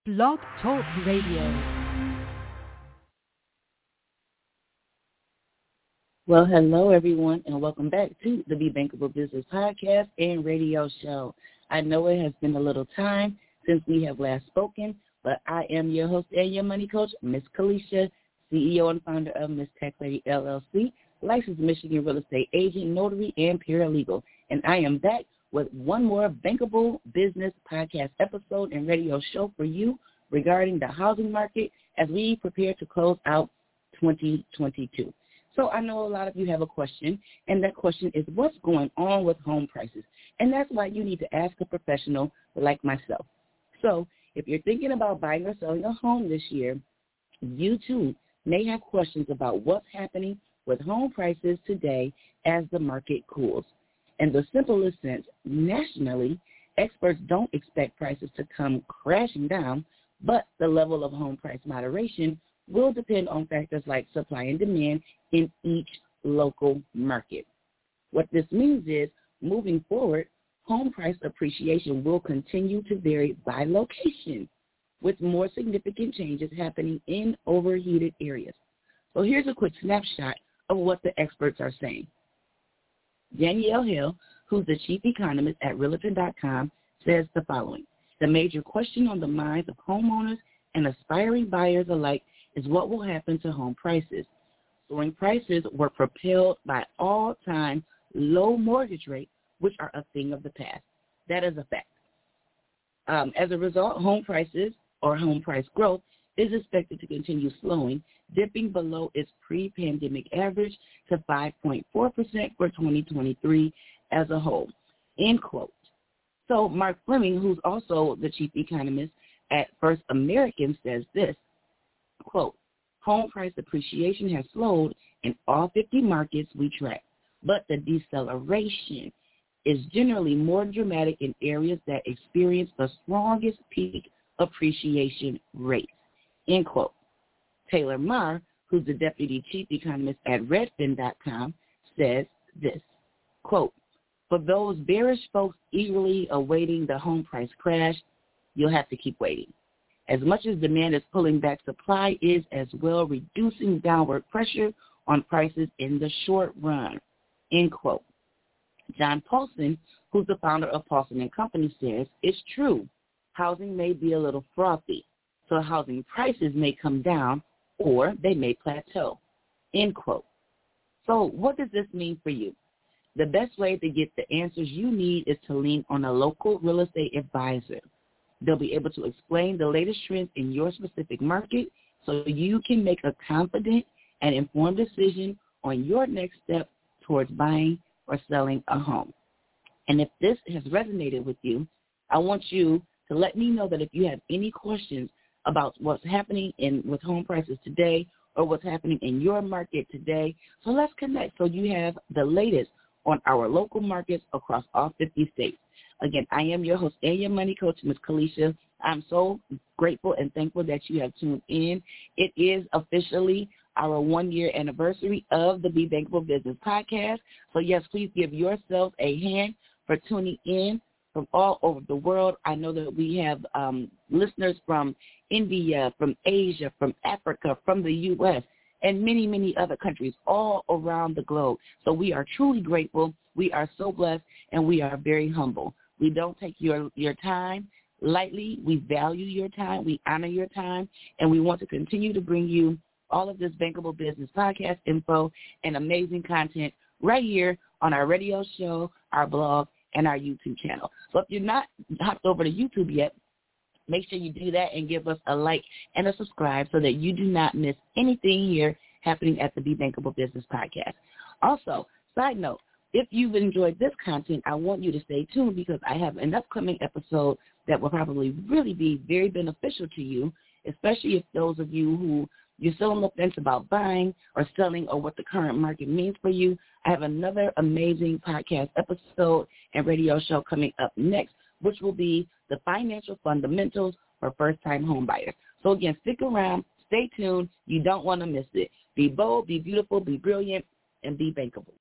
Blog Talk Radio. Well, hello, everyone, and welcome back to the Be Bankable Business Podcast and Radio Show. I know it has been a little time since we have last spoken, but I am your host and your money coach, Miss Kalisha, CEO and founder of Miss Tech Lady LLC, licensed Michigan real estate agent, notary, and paralegal. And I am back with one more Bankable Business Podcast episode and radio show for you regarding the housing market as we prepare to close out 2022. So I know a lot of you have a question, and that question is what's going on with home prices? And that's why you need to ask a professional like myself. So if you're thinking about buying or selling a home this year, you too may have questions about what's happening with home prices today as the market cools. In the simplest sense, nationally, experts don't expect prices to come crashing down, but the level of home price moderation will depend on factors like supply and demand in each local market. What this means is, moving forward, home price appreciation will continue to vary by location, with more significant changes happening in overheated areas. So here's a quick snapshot of what the experts are saying. Danielle Hill, who's the chief economist at Realtor.com, says the following: the major question on the minds of homeowners and aspiring buyers alike is what will happen to home prices. Soaring prices were propelled by all-time low mortgage rates, which are a thing of the past. That is a fact. As a result, home prices or home price growth is expected to continue slowing, dipping below its pre-pandemic average to 5.4% for 2023 as a whole, end quote. So Mark Fleming, who's also the chief economist at First American, says this, quote, home price appreciation has slowed in all 50 markets we track, but the deceleration is generally more dramatic in areas that experience the strongest peak appreciation rates, end quote. Taylor Marr, who's the deputy chief economist at Redfin.com, says this, quote, for those bearish folks eagerly awaiting the home price crash, you'll have to keep waiting. As much as demand is pulling back, supply is as well reducing downward pressure on prices in the short run, end quote. John Paulson, who's the founder of Paulson & Company, says, it's true, housing may be a little frothy, so housing prices may come down or they may plateau, end quote. So what does this mean for you? The best way to get the answers you need is to lean on a local real estate advisor. They'll be able to explain the latest trends in your specific market so you can make a confident and informed decision on your next step towards buying or selling a home. And if this has resonated with you, I want you to let me know that if you have any questions about what's happening with home prices today or what's happening in your market today. So let's connect so you have the latest on our local markets across all 50 states. Again, I am your host and your money coach, Ms. Kalisha. I'm so grateful and thankful that you have tuned in. It is officially our 1-year anniversary of the Be Bankable Business Podcast. So, yes, please give yourself a hand for tuning in from all over the world. I know that we have listeners from India, from Asia, from Africa, from the U.S., and many, many other countries all around the globe. So we are truly grateful. We are so blessed, and we are very humble. We don't take your time lightly. We value your time. We honor your time, and we want to continue to bring you all of this Bankable Business Podcast info and amazing content right here on our radio show, our blog, and our YouTube channel. So if you're not hopped over to YouTube yet, make sure you do that and give us a like and a subscribe so that you do not miss anything here happening at the Be Bankable Business Podcast. Also, side note, if you've enjoyed this content, I want you to stay tuned because I have an upcoming episode that will probably really be very beneficial to you, especially if those of you who you're still on the fence about buying or selling or what the current market means for you. I have another amazing podcast episode and radio show coming up next, which will be the financial fundamentals for first-time home buyers. So, again, stick around, stay tuned. You don't want to miss it. Be bold, be beautiful, be brilliant, and be bankable.